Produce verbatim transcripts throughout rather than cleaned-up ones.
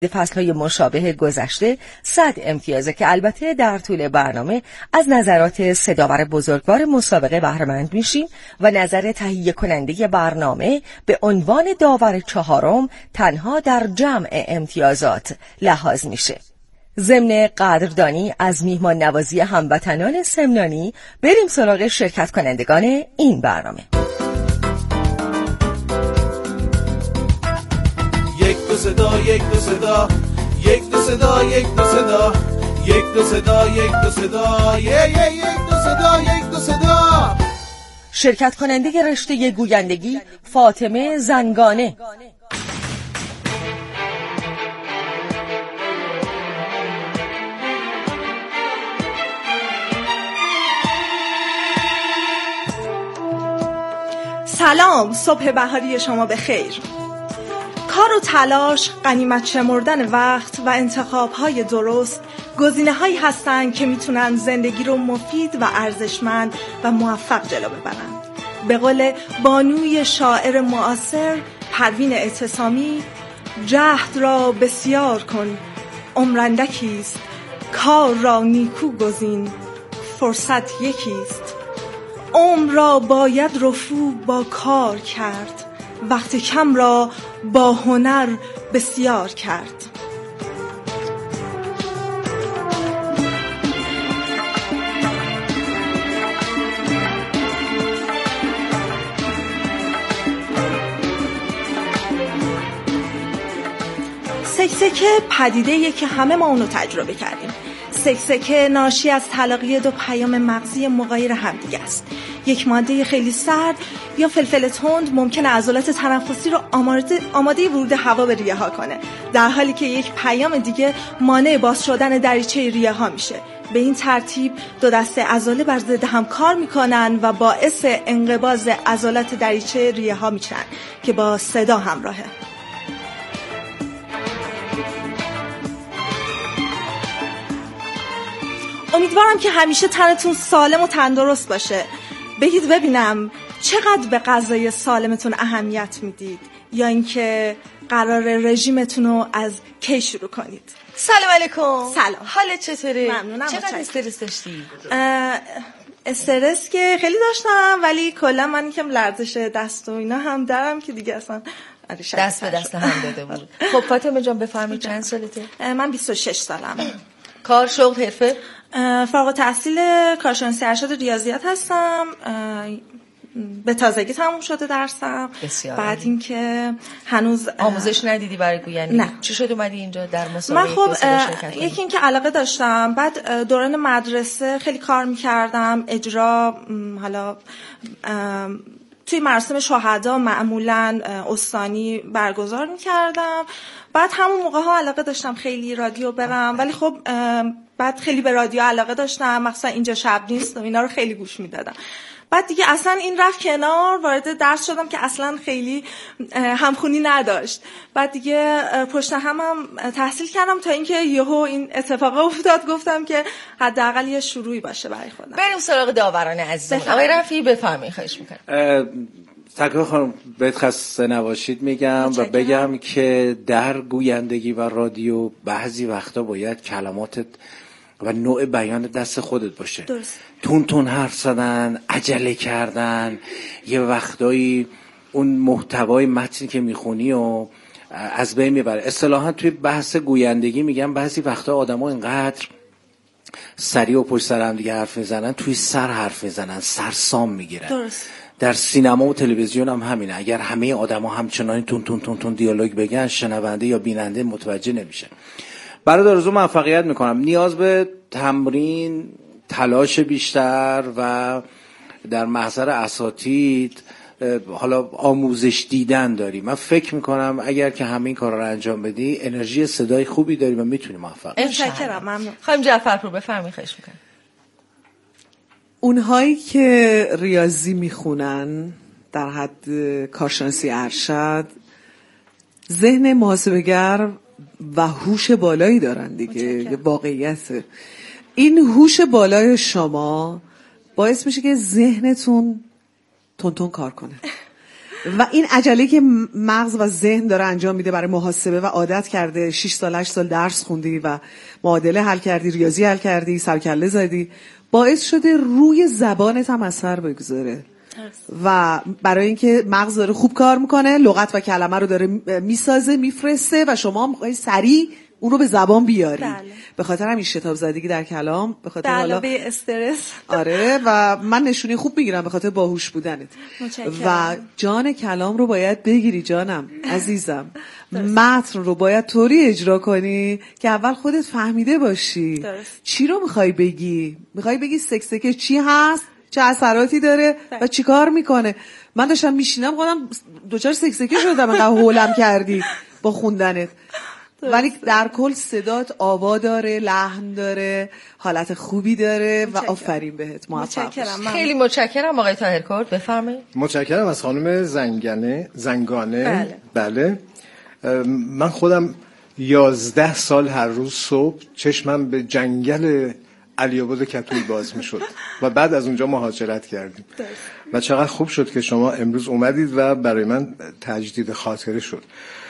فصل‌های مشابه گذشته صد امتیازه که البته در طول برنامه از نظرات صداور بزرگوار مسابقه بهره مند میشیم و نظر تهیه کننده برنامه به عنوان داور چهارم تنها در جمع امتیازات لحاظ میشه. ضمن قدردانی از میهمان نوازی هموطنان سمنانی، بریم سراغ شرکت کنندگان این برنامه. یک دو صدا یک دو صدا یک دو صدا یک دو صدا یک دو صدا یک دو صدا یک دو صدا یک دو صدا. شرکت کننده رشته گویندگی فاطمه زنگانه. سلام، صبح بهاری شما بخیر. کار و تلاش، غنیمت شمردن وقت و انتخاب‌های درست گزینه‌هایی هستند که میتونن زندگی رو مفید و ارزشمند و موفق جلو ببرن. به قول بانوی شاعر معاصر پروین اعتصامی، جهد را بسیار کن، عمر اندکیست، کار را نیکو گزین، فرصت یکیست. عمر را باید رفو با کار کرد، وقت کم را با هنر بسیار کرد. سکسکه پدیده‌ایه که همه ما اونو تجربه کردیم. سکسکه ناشی از تلاقی دو پیام مغزی مغایر همدیگه است. یک ماده خیلی سرد یا فلفل تند ممکنه عضلات تنفسی رو آماده آماده ورود هوا به ریه ها کنه، در حالی که یک پیام دیگه مانع باز شدن دریچه ریه ها میشه. به این ترتیب دو دسته عضله بر ضد هم کار میکنن و باعث انقباض عضلات دریچه ریه ها میشن که با صدا همراهه. امیدوارم که همیشه تنتون سالم و تندرست باشه. بگید ببینم چقدر به غذای سالمتون اهمیت میدید، یا اینکه قرار رژیمتون رو از کی شروع کنید؟ سلام علیکم. سلام. حالت چطوره؟ ممنونم. چقدر استرس داشتی؟ استرس که خیلی داشتم، ولی کلا من یکم لرزش دست و اینا هم دارم که دیگه اصلا دست به دست هم داده بود. خب فاطمه جان بفرمایید چند سالته؟ من بیست و شش سالم. کار، شغل، حرفه؟ فارغ التحصیل کارشناسی ارشد ریاضیات هستم. به تازگی تموم شده درسم. بسیار بعد اینکه هنوز آموزش ندیدی برای گویندگی؟ نه. چی شد اومدی اینجا در مسابقه؟ من خب یکی اینکه علاقه داشتم، بعد دوران مدرسه خیلی کار میکردم، اجرا، حالا توی مراسم شهدا معمولا استانی برگزار میکردم. بعد همون موقع ها علاقه داشتم خیلی رادیو برم، ولی خب بعد خیلی به رادیو علاقه داشتم، مثلا اینجا شب نیست و اینا رو خیلی گوش میدادم. بعد دیگه اصلا این رفت کنار، وارد درس شدم که اصلا خیلی همخونی نداشت. بعد دیگه پشت هم هم تحصیل کردم تا اینکه یهو این اتفاق افتاد، گفتم که حداقل یه شروعی باشه برای خودم. بریم سراغ داوران عزیزمون. آقای رفیعی بفرمایید، خواهش می‌کنم. تقریبا خانم بهت خسته نباشید میگم و بگم که در گویندگی و رادیو بعضی وقتا باید کلماتت و نوع بیان دست خودت باشه. درست. تون تون حرف زدن، عجله کردن، یه وقتایی اون محتوای متنی که میخونی و از بین میبره. اصطلاحا توی بحث گویندگی میگم بعضی وقتا آدما اینقدر سریع و پشت سر هم دیگه حرف میزنن، توی سر حرف میزنن، سرسام میگیرن. درست. در سینما و تلویزیون هم همینه. اگر همه آدما همچنان تون تون تون تون دیالوگ بگن، شنونده یا بیننده متوجه نمیشه. برادر آرزو موفقیت میکنم. نیاز به تمرین، تلاش بیشتر و در محضر اساتید حالا آموزش دیدن داری. من فکر میکنم اگر که همه این کارا رو انجام بدی، انرژی صدای خوبی داری و میتونی موفق بشی. متشکرم. ممنون. خانم جعفرپور بفرمایید، خواهش میکنم. اونهایی که ریاضی میخونن در حد کارشناسی ارشد، ذهن محاسبه‌گر و هوش بالایی دارن دیگه. واقعیت این هوش بالای شما باعث میشه که ذهنتون تون تون کار کنه و این عجله که مغز و ذهن داره انجام میده برای محاسبه و عادت کرده، شش سال هشت سال درس خوندی و معادله حل کردی، ریاضی حل کردی، سرکله زدی، باعث شده روی زبانت هم اثر بگذاره و برای اینکه مغز داره خوب کار میکنه، لغت و کلمه رو داره میسازه میفرسته و شما میخوای سریع اون رو به زبان بیاری. بله. به خاطر همین شتاب زدگی در کلام، به خاطر حالا به استرس. آره و من نشونی خوب میگیرم به خاطر باهوش بودنت. و جان کلام رو باید بگیری جانم عزیزم. متن رو باید طوری اجرا کنی که اول خودت فهمیده باشی. درست. چی رو میخوای بگی؟ میخوای بگی سکسکه چی هست؟ چه اثراتی داره و چی کار میکنه؟ من داشتم میشینم خودم دوچار سکسکه شدم انقدر هولم کردی با خوندنت. ولی در کل صدات آوا داره، لحن داره، حالت خوبی داره و آفرین بهت. موفق باشی. خیلی متشکرم آقای طاهرکرد. بفرمایید. متشکرم از خانم زنگانه زنگانه. بله, بله. من خودم یازده سال هر روز صبح چشمم به جنگل علی‌آباد کتوی باز میشد و بعد از اونجا مهاجرت کردیم و چقدر خوب شد که شما امروز اومدید و برای من تجدید خاطره شد.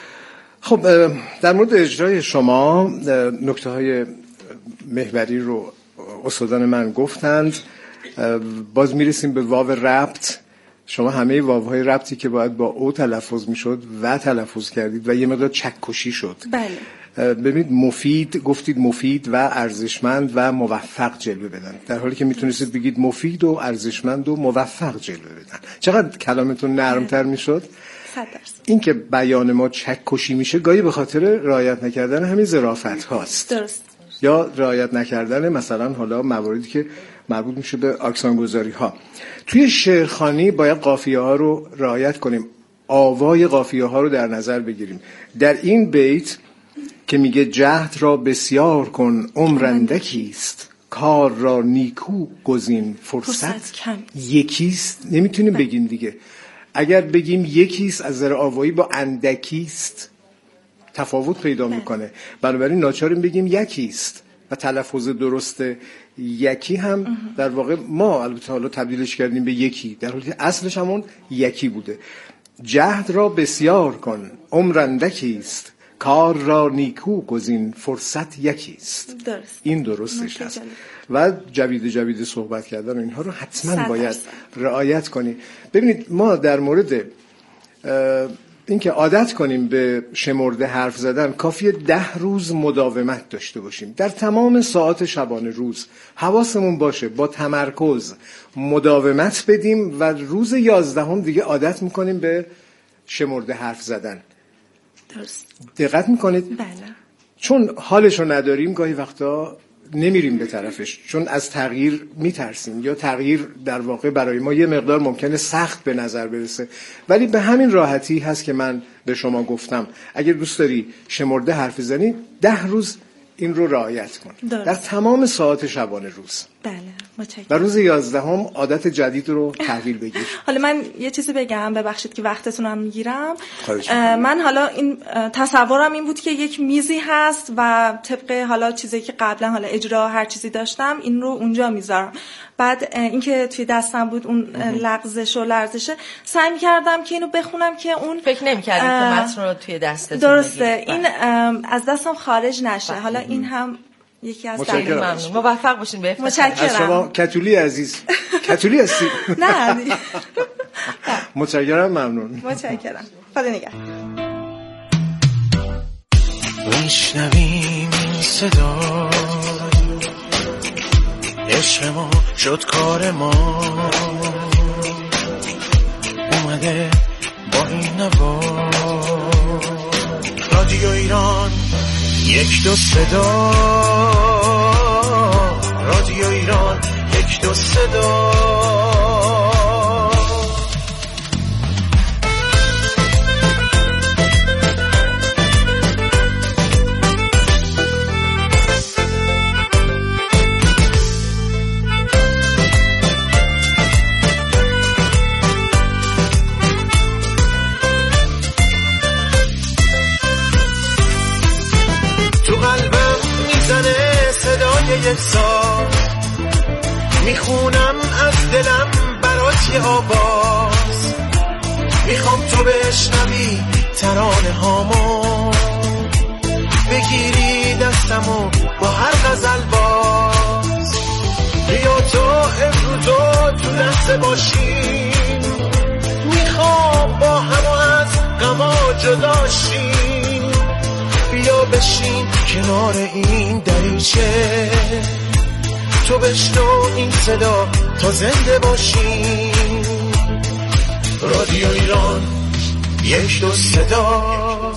خب در مورد اجرای شما نکته های محوری رو استادان من گفتند. باز میرسیم به واو ربط. شما همه واوهای ربطی که باید با او تلفظ میشد و تلفظ کردید و یه مقدار چکشی شد. بله. ببینید مفید گفتید، مفید و ارزشمند و موفق جلوه بدن، در حالی که میتونستید بگید مفید و ارزشمند و موفق جلوه بدن. چقدر کلامتون نرمتر میشد. این که بیان ما چکشی میشه گاهی به خاطر رعایت نکردن همین ظرافت هاست. درست. یا رعایت نکردن مثلا حالا مواردی که مربوط میشه به اکسان گذاری ها. توی شعرخوانی باید قافیه ها رو رعایت کنیم، آوای قافیه ها رو در نظر بگیریم. در این بیت که میگه جهد را بسیار کن عمر اندکیست، کار را نیکو گزین فرصت یکیست. نمیتونیم بگیم دیگه. اگر بگیم یکیست از نظر آوایی با اندکیست تفاوت پیدا میکنه، بنابراین ناچاریم بگیم یکیست و تلفظ درست یکی هم در واقع ما البته حالا تبدیلش کردیم به یکی، در حالی که اصلش همون یکی بوده. جهد را بسیار کن عمر اندکیست، کار را نیکو گزین فرصت یکیست. درست. این درستش هست و جوید جوید صحبت کردن و اینها رو حتما باید رعایت کنی. ببینید ما در مورد اینکه عادت کنیم به شمرده حرف زدن کافیه ده روز مداومت داشته باشیم در تمام ساعات شبانه روز. حواسمون باشه با تمرکز مداومت بدیم و روز یازدهم دیگه عادت میکنیم به شمرده حرف زدن. درست. دقت میکنید؟ بله. چون حالشو نداریم گاهی وقتا نمیریم به طرفش، چون از تغییر میترسیم یا تغییر در واقع برای ما یه مقدار ممکنه سخت به نظر برسه. ولی به همین راحتی هست که من به شما گفتم اگر دوست داری شمرده حرف بزنی ده روز این رو رعایت کن درست. در تمام ساعات شبانه روز. بله متشکرم. و روز یازدهم عادت جدید رو تحویل بگیر. حالا من یه چیزی بگم، ببخشید که وقتتون هم میگیرم. من حالا این تصورم این بود که یک میزی هست و طبق حالا چیزی که قبلا حالا اجرا هر چیزی داشتم این رو اونجا میذارم. بعد اینکه توی دستم بود اون لغزش و لرزشه سعی می‌کردم که اینو بخونم که اون فکر نمی‌کردید که متن رو توی دستتون درسته این از دستم خارج نشه. حالا این هم یکی از دلایل. ممنون. موفق باشین به متشکرم. از شما کتولی عزیز. کتولی هستی؟ نه. متشکرم. ممنون. متشکرم. خدا نگهدار. میشنویم این صدا، عشق ما شد کار ما، اومده با این نوا. رادیو ایران یک دو صدا، رادیو ایران یک دو صدا. یک سال میخونم از دلم برات یه آواز، میخوام تو بشنوی ترانه هامو، بگیری دستمو با هر غزل باز. بیا تو امروزو تو لحظه باشیم، میخوام با هم از غما جدا شیم. بیا بشین کنار این دریچه، تو بشنو این صدا تا زنده باشیم. رادیو ایران یک دو صدا.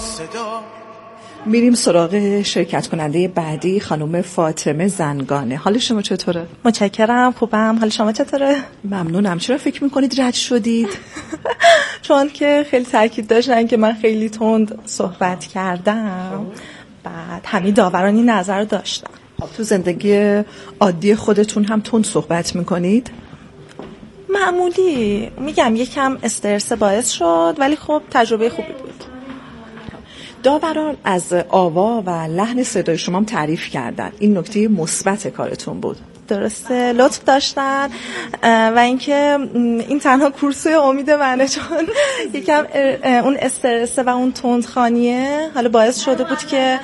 میریم سراغ شرکت کننده بعدی، خانم فاطمه زنگانه. حال شما چطوره؟ متشکرم، خوبم. حال شما چطوره؟ ممنونم. چرا فکر میکنید رد شدید؟ چون که خیلی تاکید داشتن که من خیلی تند صحبت کردم، بعد همین داورانی نظر داشتن. تو زندگی عادی خودتون هم تند صحبت میکنید؟ معمولی، میگم یکم استرس باعث شد، ولی خب تجربه خوبی بود. داوران از آوا و لحن صدای شما هم تعریف کردن، این نکته مثبت کارتون بود. درسته، لطف داشتن و اینکه این تنها کورسوی امید منه، چون یکم اون استرس و اون تندخوانیه حالا باعث شده بود که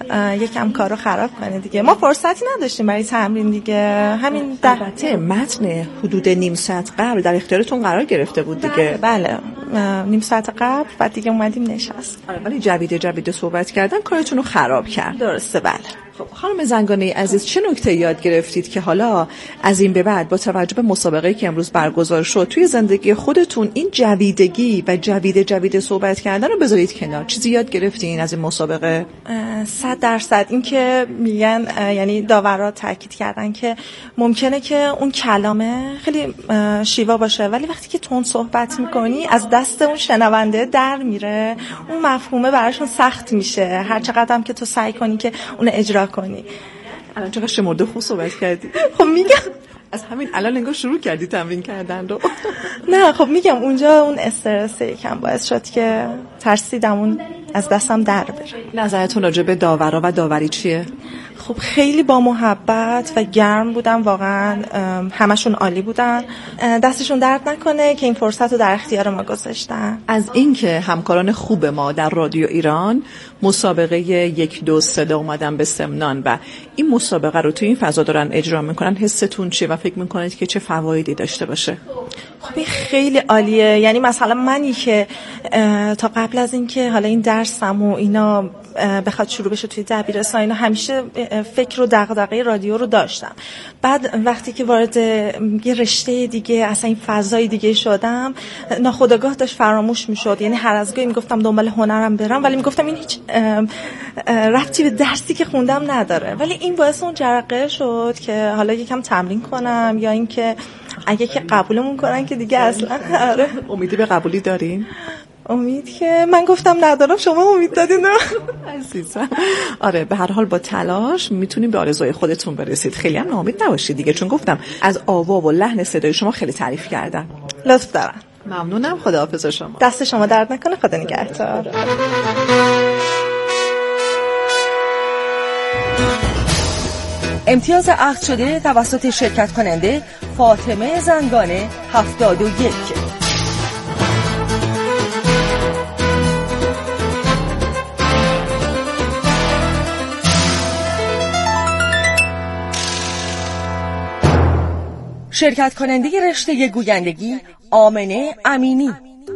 یکم کارو خراب کنه دیگه. ما فرصتی نداشتیم برای تمرین دیگه. همین البته متن حدود نیم ساعت قبل در اختیارتون قرار گرفته بود دیگه. بله, بله. نیم ساعت قبل بعد دیگه اومدیم نشست. آره، ولی جویده جویده صحبت کردن کارتون رو خراب کرد. درسته، بله. خب خانم زنگانه عزیز، چه نکته یاد گرفتید که حالا از این به بعد با توجه به مسابقه‌ای که امروز برگزار شد توی زندگی خودتون این جویدگی و جویده جویده صحبت کردن رو بذارید کنار؟ چیزی یاد گرفتین از این مسابقه؟ صد درصد. این که میگن، یعنی داورا تاکید کردن که ممکنه که اون کلامه خیلی شیوا باشه، ولی وقتی که تون صحبت میکنی از دست اون شنونده در میره، اون مفهومه براشون سخت میشه، هر چقدر هم که تو سعی کنی که اون اجرا کنی. الان چقدر شمرده خوب صحبت کردی. خب میگم از همین الان انگار شروع کردی تمرین کردن رو. نه خب میگم اونجا اون استرس یکم باعث شد که ترسیدم اون از دستم در بره. نظرتون راجع به داورا و داوری چیه؟ خب خیلی با محبت و گرم بودن، واقعا همشون عالی بودن. دستشون درد نکنه که این فرصت رو در اختیار ما گذاشتن. از اینکه همکاران خوب ما در رادیو ایران مسابقه یک دو صدا اومدن به سمنان و این مسابقه رو توی این فضا دارن اجرا میکنن، حستون چیه و فکر میکنید که چه فوایدی داشته باشه؟ خب این خیلی عالیه. یعنی مثلا منی که تا قبل از اینکه حالا این درسم و اینا بخواد شروع بشه توی دبیرستان، اینا همیشه فکر و دغدغه رادیو رو داشتم. بعد وقتی که وارد یه رشته دیگه، اصلا این فضای دیگه شدم، ناخودآگاه داشت فراموش میشد. یعنی هر از گاهی میگفتم دنبال هنرم برم، ولی میگفتم این هیچ ربطی به درسی که خوندم نداره. ولی این باعث اون جرقه شد که حالا یکم تمرین کنم، یا اینکه اگه که قبولمون کنن که دیگه اصلا. آره. امیدی به قبولی دارین؟ امید که من گفتم ندارم، شما امید دادین. عزیزم آره، به هر حال با تلاش میتونیم به آرزوی خودتون برسید. خیلی هم ناامید نباشید دیگه، چون گفتم از آوا و لحن صدای شما خیلی تعریف کردن. لطف دارم. ممنونم. خداحافظ شما. دست شما درد نکنه. خدا نگهدار. امتیاز عقد شده توسط شرکت کننده فاطمه زنگانه هفتاد و یک. شرکت کننده رشته گویندگی آمنه امینی.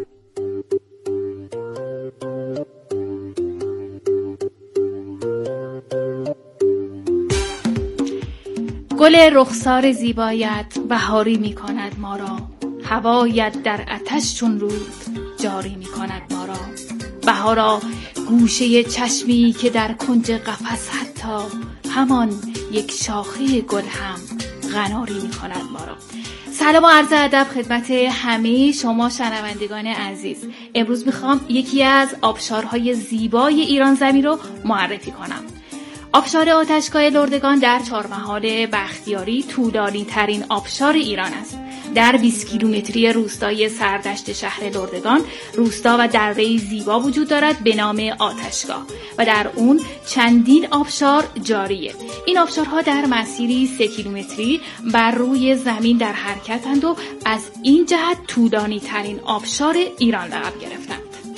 گل رخسار زیبایت بهاری می کند ما را، هوایت در آتش چون رود جاری می کند ما را. بهارا گوشه چشمی که در کنج قفس حتی همان یک شاخه گل هم غناری می کند ما را. سلام و عرض ادب خدمت همه شما شنوندگان عزیز. امروز میخوام یکی از آبشارهای زیبای ایران زمین رو معرفی کنم. آبشار آتشگاه لردگان در چهارمحال بختیاری طولانی ترین آبشار ایران است. در بیست کیلومتری روستای سردشت شهر لردگان روستا و دره‌ای زیبا وجود دارد به نام آتشگاه و در اون چندین آبشار جاریه. این آبشارها در مسیری سه کیلومتری بر روی زمین در حرکتند و از این جهت طولانی ترین آبشار ایران لقب گرفتند.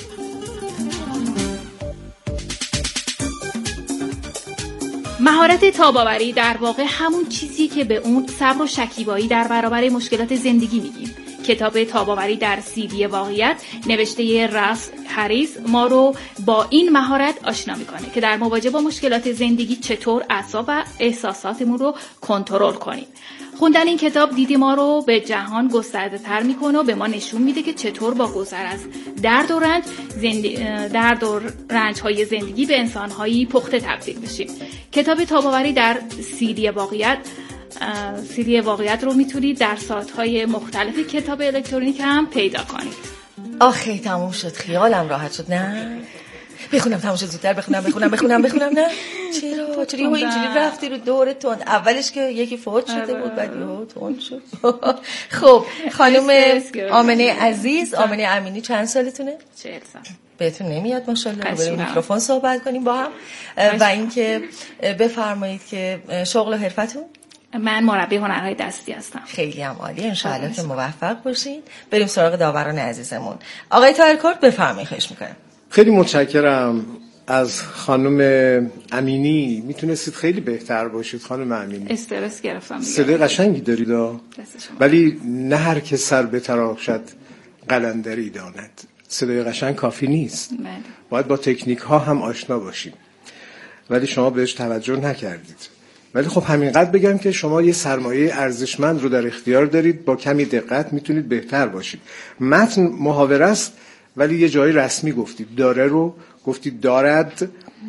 مهارت تاب‌آوری در واقع همون چیزی که به اون صبر و شکیبایی در برابر مشکلات زندگی میگیم. کتاب تاب‌آوری در سیدی واقعیت نوشته راس هریس ما رو با این مهارت آشنا میکنه که در مواجهه با مشکلات زندگی چطور اعصاب و احساساتمون رو کنترل کنیم. خوندن این کتاب دیدی ما رو به جهان گسترده تر میکنه و به ما نشون میده که چطور با گذر از درد و رنج زندگی درد و رنج های زندگی به انسان هایی پخته تبدیل بشیم. کتاب تاب‌آوری در سیدی واقعیت سیدی واقعیت رو میتونید در سایت‌های مختلف کتاب الکترونیک هم پیدا کنید. آخه تموم شد، خیالم راحت شد. نه بخونم، تموم شد، زودتر بخونم بخونم بخونم بخونم نه چرا چرا اینجوری رفتی رو دور تند؟ اولش که یکی فوت شده بود بعد یهو تند شد. خب خانم آمنه عزیز، آمنه امینی چند سالتونه؟ چهل سال. بهتون نمیاد ماشاءالله رو بریم میکروفون صحبت کنیم با هم و اینکه بفرمایید که شغل و حرفتون؟ من مربی هنرهای دستی هستم. خیلی هم عالی، انشاءالله که موفق باشین. بریم سراغ داوران عزیزمون. آقای طاهرکرد بفرمایید، خواهش میکنم. خیلی متشکرم از خانم امینی. میتونستید خیلی بهتر باشید خانم امینی. استرس گرفتم. صدای قشنگی دارید ولی نه هر که سر بتراشد قلندری داند. صدای قشنگ کافی نیست. من. باید با تکنیک ها هم آشنا باشیم ولی شما بهش توجه نکردید. ولی خب همینقدر بگم که شما یه سرمایه ارزشمند رو در اختیار دارید، با کمی دقت میتونید بهتر باشید. متن محاوره است ولی یه جایی رسمی گفتید، داره رو گفتید دارد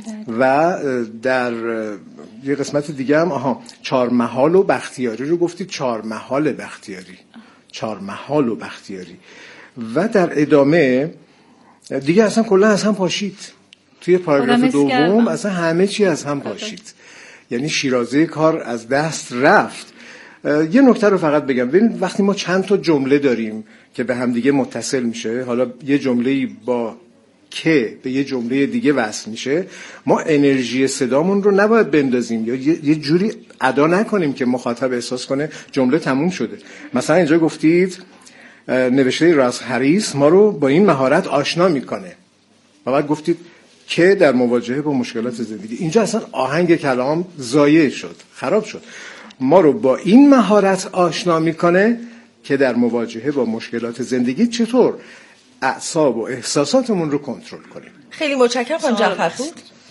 و در یه قسمت دیگه هم آها چهار محال و بختیاری رو گفتید چهار محال بختیاری، چهار محال و بختیاری و در ادامه دیگه اصلا کلا از هم پاشید. توی پاراگراف دوم اصلا همه چی از هم پاشید، یعنی شیرازه کار از دست رفت. یه نکته رو فقط بگم، ببین وقتی ما چند تا جمله داریم که به هم دیگه متصل میشه، حالا یه جمله‌ای با که به یه جمله دیگه وصل میشه، ما انرژی صدامون رو نباید بندازیم یا یه جوری ادا نکنیم که مخاطب احساس کنه جمله تموم شده. مثلا اینجا گفتید نوشته راس هریس ما رو با این مهارت آشنا میکنه و بعد گفتید که در مواجهه با مشکلات زندگی. اینجا اصلا آهنگ کلام ضایع شد، خراب شد. ما رو با این مهارت آشنا میکنه که در مواجهه با مشکلات زندگی چطور اعصاب و احساساتمون رو کنترل کنیم. خیلی متشکرم خانم جعفرپور.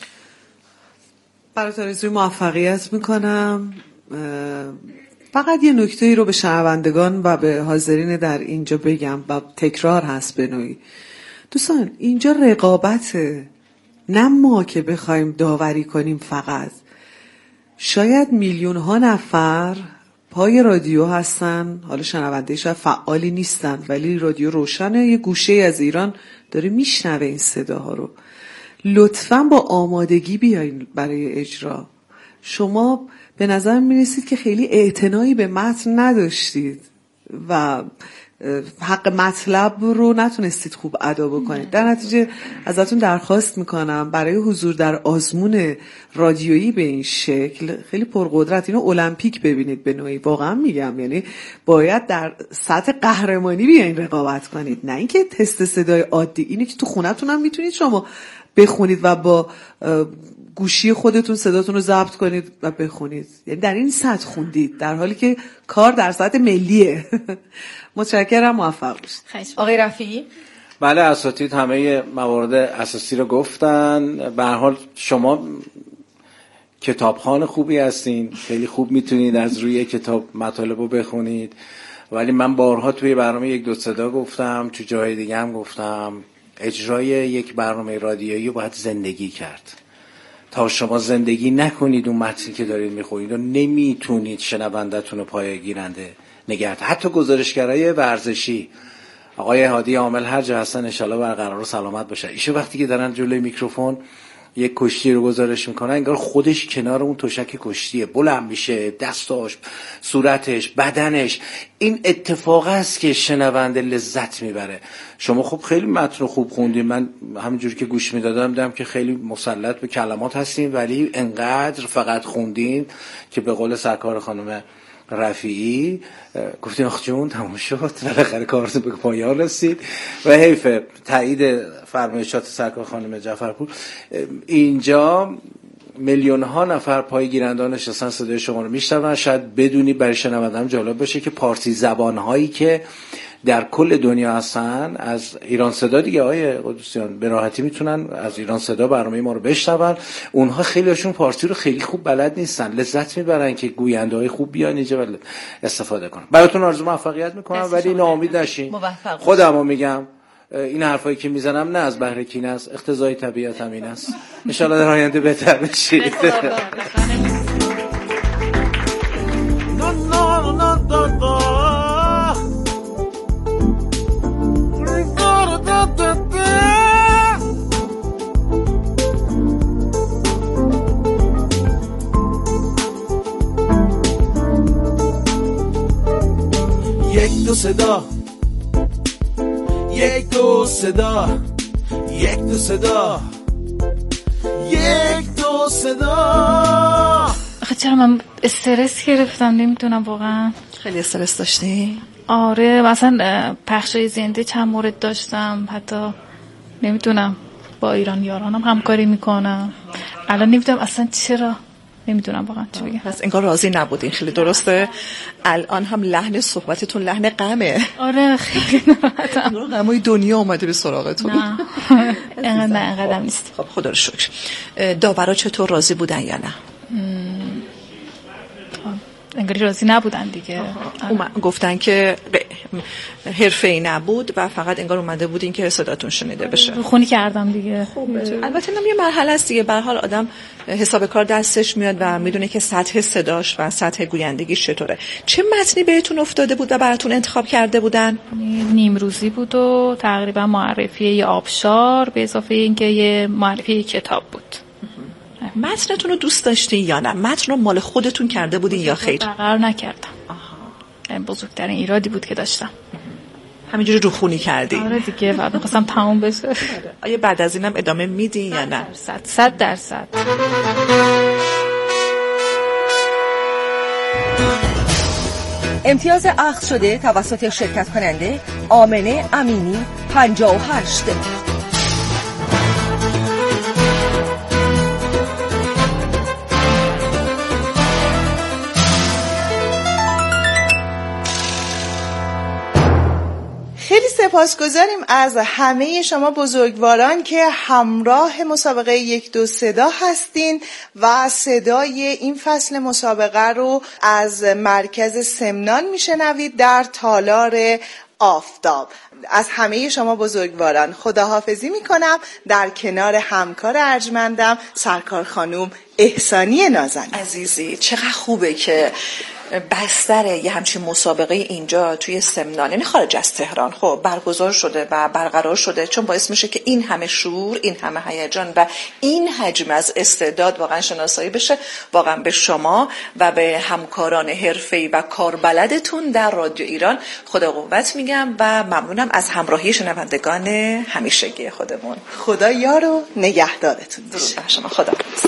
برات آرزوی موفقیت میکنم. فقط یه نکته‌ای رو به شنوندگان و به حاضرین در اینجا بگم و تکرار هست به نوعی. دوستان اینجا رقابته، نه ما که بخوایم داوری کنیم. فقط شاید میلیون ها نفر پای رادیو هستن، حالا شنونده شاید فعالی نیستن ولی رادیو روشنه، یه گوشه از ایران داره میشنوه این صداها رو. لطفاً با آمادگی بیاین برای اجرا. شما به نظر میرسید که خیلی اعتنایی به متن نداشتید و حق مطلب رو نتونستید خوب ادا بکنید. در نتیجه ازتون درخواست میکنم برای حضور در آزمون رادیویی به این شکل خیلی پرقدرت اینو المپیک ببینید به نوعی. واقعا میگم، یعنی باید در سطح قهرمانی بیاین رقابت کنید، نه اینکه تست صدای عادی. اینه که تو خونتون هم میتونید شما بخونید و با گوشی خودتون صداتون رو ضبط کنید و بخونید، یعنی در این سطح خوندید در حالی که کار در سطح ملیه. متشکرم، موفق باشید. آقای رفیعی. بله، اساتید همه موارد اساسی رو گفتن. به هر حال شما کتابخوان خوبی هستین، خیلی خوب میتونید از روی کتاب مطالب رو بخونید، ولی من بارها توی برنامه یک دو صدا گفتم، تو جای دیگه هم گفتم، اجرای یک برنامه رادیویی باید زندگی کرد. تا شما زندگی نکنید اون متنی که دارید میخونید و نمیتونید شنوندتون رو پایه گیرنده نگهت. حتی گزارشگرای ورزشی، آقای هادی عامل هر جا هستن انشالله برقرار و سلامت باشه، ایشون وقتی که دارن جلوی میکروفون یک کشتی رو گزارش میکنن انگار خودش کنار اون تشک کشتیه، بلند میشه، دستاش، صورتش، بدنش. این اتفاق است که شنونده لذت میبره. شما خب خیلی متن خوب خوندین، من همینجوری که گوش میدادم دیدم که خیلی مسلط به کلمات هستین، ولی انقدر فقط خوندین که به قول سرکار خانم رفیعی گفتین آخ جون تموم شد، بالاخره کارتون به پایان رسید. و حیف تایید فرمایشات سرکار خانم جعفرپور. اینجا میلیون ها نفر پای گیرندان نشستن صدای شما رو میشنون. شاید بدونی برای شنونده‌ام جالب باشه که پارسی زبان هایی که در کل دنیا هستن از ایران صدا دیگه آقای قدوسیان به راحتی میتونن از ایران صدا برنامه ما رو بشنون. اونها خیلی هاشون پارسی رو خیلی خوب بلد نیستن، لذت میبرن که گوینده های خوب بیان اینجا استفاده کنن. براتون آرزو موفقیت میکنم، ولی ناامید نشین. خودمو میگم این حرفایی که میزنم نه از بهر کینه است، اقتضای طبیعت همین است. ان شاء الله در آینده بهتر بشید. یک دو صدا، یک دو صدا، یک دو صدا، یک دو صدا. آخه چرا من استرس گرفتم نمیدونم واقعا. خیلی استرس داشتی؟ آره مثلا پخشای زنده چند مورد داشتم، حتی نمیدونم با ایران یارانم همکاری میکنم. الان نمیدونم اصلا چرا، نمیدونم واقعا چی بگم. پس انگار راضی نبودین. خیلی درسته. الان هم لحن صحبتتون لحن غمه. آره خیلی ناراحتم. انگار غمای دنیا اومده به سراغتون. نه انقدر نه انقدر نیست. خب خدا رو شکر. داورا چطور راضی بودن یا نه؟ انگاری راضی نبودن دیگه. گفتن که حرفه‌ای نبود و فقط انگار اومده بودین که صداتون شنیده بشه. خونی کردم دیگه. البته اینم یه مرحله است دیگه. به هر حال آدم حساب کار دستش میاد و میدونه که سطح صداش و سطح گویندگیش چطوره. چه متنی بهتون افتاده بود و براتون انتخاب کرده بودن؟ نیم روزی بود و تقریبا معرفی یه آبشار به اضافه اینکه یه معرفی یه کتاب بود. متنتون رو دوست داشتین یا نه؟ متن رو مال خودتون کرده بودین یا خیر؟ برقرار نکردم. آها. بزرگترین ایرادی بود که داشتم. همینجوری روخونی کردی؟ آره دیگه، بعد می‌خواستم تموم بشه. آیا بعد از اینم ادامه میدین یا نه؟ صد صد درصد. امتیاز اخذ شده توسط شرکت کننده آمنه امینی پنجاه و هشت. خیلی سپاسگزاریم از همه شما بزرگواران که همراه مسابقه یک دو صدا هستین و صدای این فصل مسابقه رو از مرکز سمنان میشنوید در تالار آفتاب. از همه شما بزرگواران خداحافظی میکنم در کنار همکار ارجمندم سرکار خانوم احسانی نازنین. عزیزی چقدر خوبه که بستر یه همچین مسابقه اینجا توی سمنان، یعنی خارج از تهران، خب برگزار شده و برقرار شده، چون باعث میشه که این همه شور، این همه هیجان و این حجم از استعداد واقعا شناسایی بشه. واقعا به شما و به همکاران حرفه‌ای و کاربلدتون در رادیو ایران خدا قوت میگم و ممنونم از همراهی شنوندگان همیشگی خودمون. خدا یار و نگهدارتون. درود بر شما. خدا حافظ.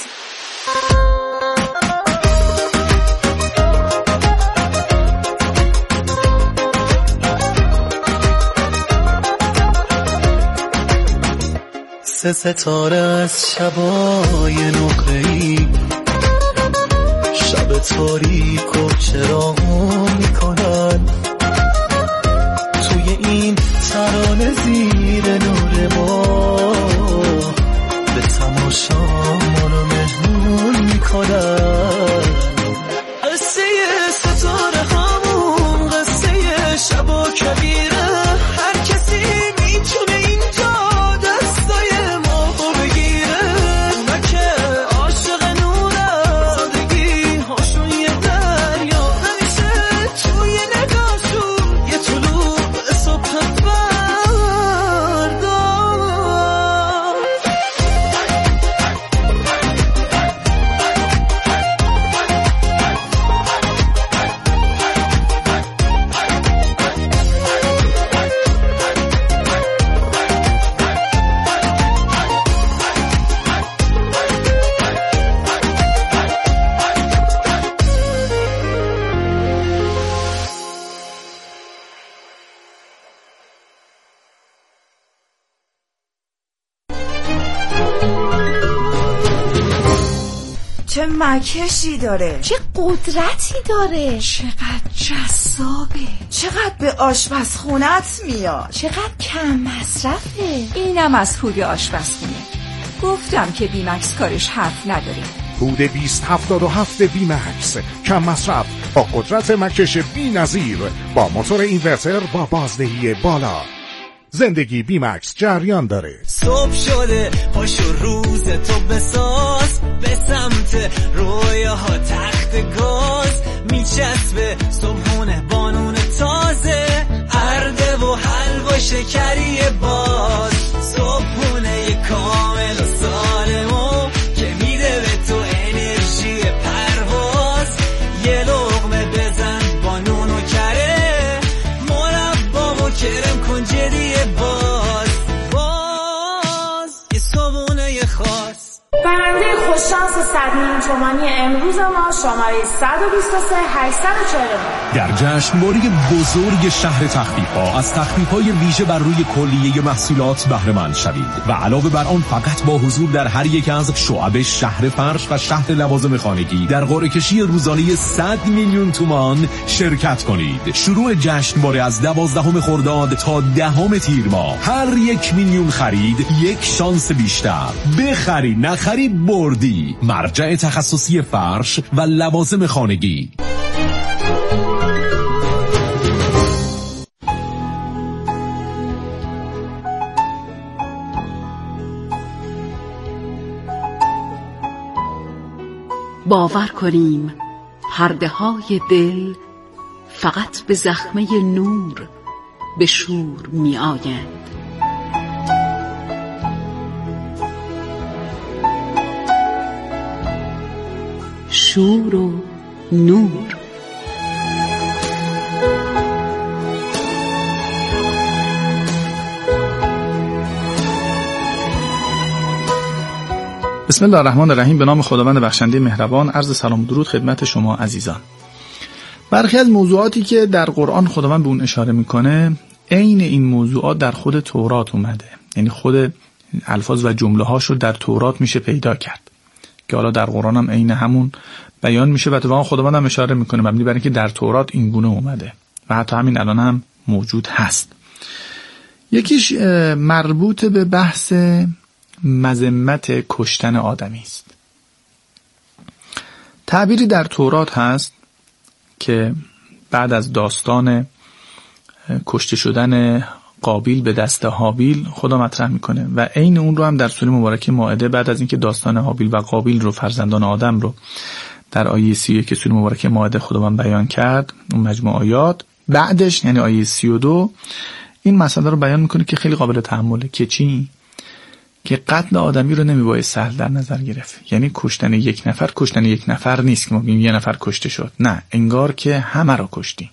سه ستاره از شبای نقره‌ای شب تاریک و چراغ میکنن توی این ترانه زیر نور ما به تماشا ما رو مهمون میکنن. قصه ستاره همون قصه شب و کبیره، هر کسی میتونه اینجا همیشه مکشی داره، چه قدرتی داره، چقدر جذابه، چقدر به آشپزخونت میاد، چقدر کم مصرفه. اینم از هود آشپزخونه. گفتم که بیمکس کارش حرف نداره. هود بیست هفتاد و هفت بیمکس، کم مصرف با قدرت مکش بی‌نظیر، با موتور اینورتر با بازدهی بالا. زندگی بیمکس جریان داره. صبح شده پاشو روز تو بساز، به سمت رویاها تخت گاز میچسبه صبحونه بانون تازه، ارده و حلوا شکری باز، صبحونه کامل و سالمو که میده به تو انرژی پرواز. یه لقمه بزن با نون و کره، مربا و کرم کن جدی باز، باز یه صبحونه خاص. برنده خوششانس صد میلیون تومانی امروز ما شماره صد و بیست و سه هشتصد و چهل و نه. در جشنواره بزرگ شهر تخفیف‌ها از تخفیف‌های ویژه بر روی کلیه محصولات بهره مند شوید و علاوه بر آن فقط با حضور در هر یک از شعب شهر فرش و شهر لوازم خانگی در قرعه کشی روزانه صد میلیون تومان شرکت کنید. شروع جشنواره از دوازدهم خرداد تا دهم تیر ماه. هر یک میلیون خرید یک شانس بیشتر. بخری نخری بردی. مرجع تخصصی فرش و لوازم خانگی. باور کنیم پرده های دل فقط به زخمه نور به شور می آیند. شور و نور. بسم الله الرحمن الرحیم. به نام خداوند بخشنده مهربان. عرض سلام و درود خدمت شما عزیزان. برخی از موضوعاتی که در قرآن خداوند به اون اشاره میکنه عین این موضوعات در خود تورات اومده، یعنی خود الفاظ و جمله هاش رو در تورات میشه پیدا کرد که حالا در قرآن هم عین همون بیان میشه و اتفاقا خداوند هم اشاره میکنه مبنی بر اینکه در تورات این گونه اومده و حتی همین الان هم موجود هست. یکیش مربوط به بحث مذمت کشتن آدمی است. تعبیری در تورات هست که بعد از داستان کشته شدن قابیل به دست هابیل خدا مطرح میکنه و عین اون رو هم در سوره مبارکه مائده بعد از اینکه داستان هابیل و قابیل رو فرزندان آدم رو در آیه سی و یک سوره مبارکه مائده خداوند بیان کرد، اون مجموع آیات بعدش یعنی آیه سی و دو این مسئله رو بیان میکنه که خیلی قابل تأمله که چی؟ که قتل آدمی رو نمیباید سهل در نظر گرفت. یعنی کشتن یک نفر کشتن یک نفر نیست که ما بگیم یه نفر کشته شد، نه، انگار که همه رو کشتی.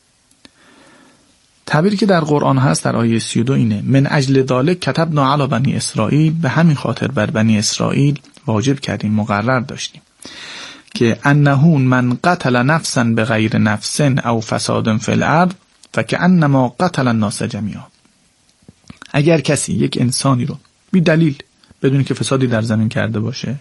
تعبیری که در قرآن هست در آیه سی و دو اینه: من اجل ذالک کتبنا علی بنی اسرائیل، به همین خاطر بر بنی اسرائیل واجب کردیم، مقرر داشتیم که انهون من قتل نفسا بغیر نفس او فساد فی الارض فکأنما قتل الناس جمیعا. اگر کسی یک انسانی رو بی دلیل بدون که فسادی در زمین کرده باشه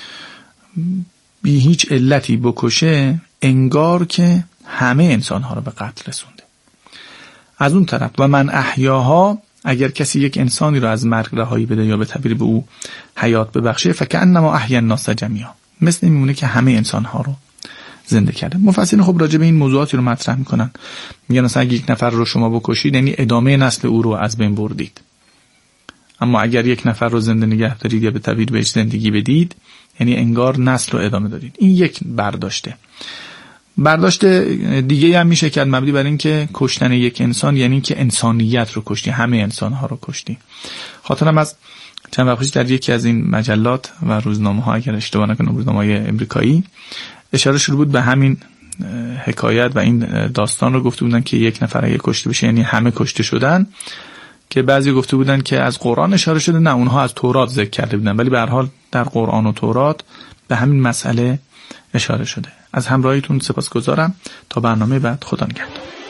بی هیچ علتی بکشه انگار که همه انسانها رو به قتل رسونده. از اون طرف و من احیاها، اگر کسی یک انسانی رو از مرگ رهایی بده یا به تعبیر به او حیات ببخشه فکأنما احیا الناس جمیعا، مثل میمونه که همه انسانها رو زنده کرده. مفسرین خب راجع به این موضوعاتی رو مطرح میکنن، میگن مثلا یک نفر رو شما بکشید یعنی ادامه نسل او رو از بین بردید، اما اگر یک نفر رو زنده نگه دارید یا به تعبیر بهش زندگی بدید یعنی انگار نسل رو ادامه دادید. این یک برداشته. برداشت دیگه هم میشه کرد مبنی بر این که کشتن یک انسان یعنی که انسانیت رو کشتی، همه انسانها رو کشتی. خاطرم از چند وقت پیش در یکی از این مجلات و روزنامه‌ها اگر اشتباه نکنم روزنامه‌های امریکایی اشاره شده بود به همین حکایت و این داستان رو گفته بودن که یک نفر اگه کشته بشه یعنی همه کشته شدن، که بعضی گفته بودن که از قرآن اشاره شده، نه اونها از تورات ذکر کرده بودن، ولی به هر حال در قرآن و تورات به همین مسئله اشاره شده. از همراهیتون سپاسگزارم. تا برنامه بعد، خدا نگهدار.